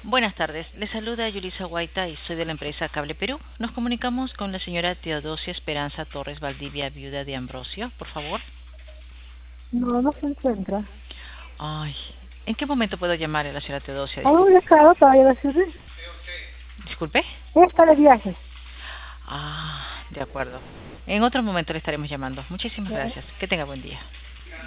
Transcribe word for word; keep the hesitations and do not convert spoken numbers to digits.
Buenas tardes, le saluda Yulisa Guaita y soy de la empresa Cable Perú. Nos comunicamos con la señora Teodosia Esperanza Torres Valdivia, viuda de Ambrosio, por favor. No, no se encuentra. Ay, ¿en qué momento puedo llamarle a la señora Teodosia? ¿Hay un Disculpe. recado para decirle? ¿Disculpe? Está de viaje. Ah, de acuerdo. En otro momento le estaremos llamando. Muchísimas Ya. gracias. Que tenga buen día.